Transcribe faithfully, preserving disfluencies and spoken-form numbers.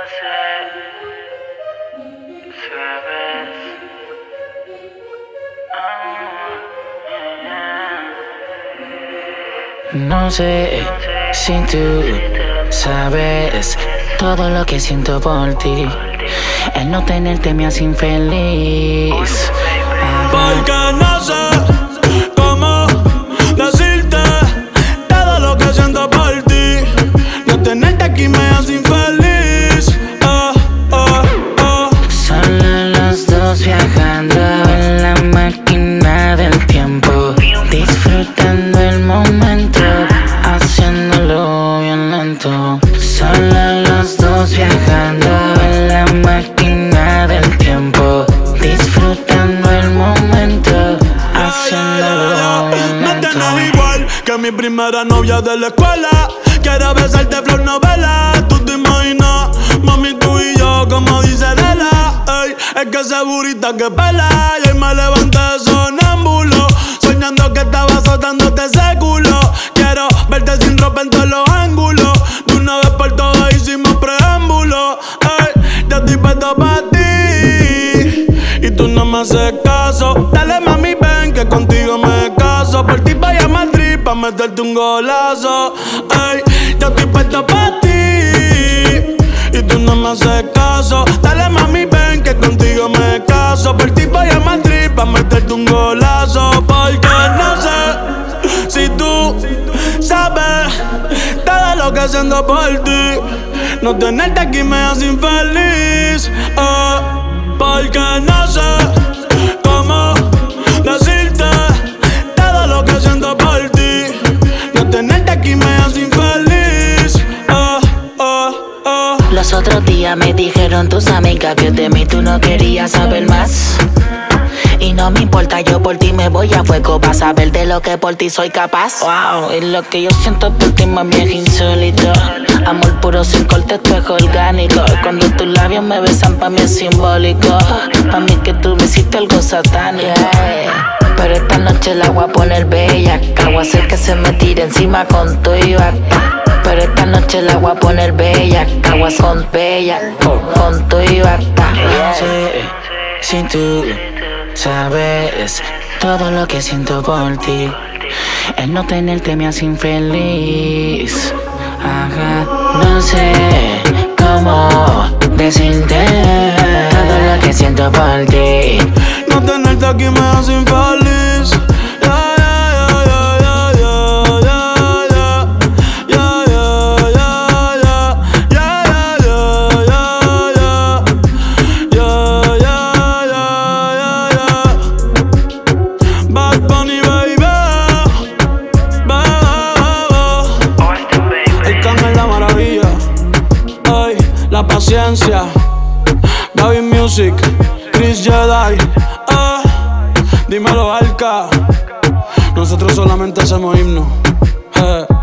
sé, sabes. No sé si tú sabes todo lo que siento por ti. El no tenerte me hace infeliz. Porque no sé cómo decirte todo lo que siento por ti. No tenerte aquí me hace infeliz. Oh, oh, oh. Solo los dos viajando en la máquina del tiempo, disfrutando el momento, haciéndolo bien lento. Solo los dos viajando en la máquina del tiempo, disfrutando el momento, haciéndolo bien No lento. te enojes igual que mi primera novia de la escuela. Quiero besarte flor novela. Tú te imaginas, mami, tú y yo, como dice Lela. Ey, es que ese burrita que pela. Y hoy me levanté sonámbulo, soñando que estaba azotándote ese culo. Quiero verte sin ropa en todos los ángulos. De una vez por todas hicimos preámbulo. Ey, yo estoy puesto pa' ti y tú no me haces caso. Dale mami, ven que contigo me caso. Por ti vaya a Madrid pa' meterte un golazo. Ey, yo estoy puesto pa' ti y tú no me haces caso. Dale mami, ven que contigo me caso. Por ti vaya a Madrid pa' meterte un golazo. Porque no sé si tú sabes todo lo que siento por ti. No tenerte aquí me hace infeliz. Oh, porque no sé cómo decirte todo lo que siento por ti. No tenerte aquí me hace infeliz. Oh, oh, oh. Los otros días me dijeron tus amigas que de mí tú no querías saber más. Y no me importa, yo por ti me voy a fuego pa' saber de lo que por ti soy capaz. Wow, y lo que yo siento por ti más bien insólito. Amor puro sin corte, esto es orgánico. Cuando tus labios me besan pa' mí es simbólico. Pa' mí que tú me hiciste algo satánico. Pero esta noche la voy a poner bella. Voy a hacer que se me tire encima con tu y bata. Pero esta noche la voy a poner bella. Caguas con bella, con tu y bata. Si tú sabes todo lo que siento por ti, el no tenerte me hace infeliz. Ajá, no sé cómo decirte todo lo que siento por ti. No tenerte aquí me hace infeliz. Yeah, yeah, yeah, yeah, yeah, yeah, yeah, yeah, yeah, yeah, yeah, yeah, yeah, yeah, yeah, yeah, yeah. Bad Bunny, baby, baby. El can es la maravilla. Ay, la paciencia. Gaby Music, Chris Jedi. Ah, dímelo, Alka. Nosotros solamente hacemos himnos. Eh.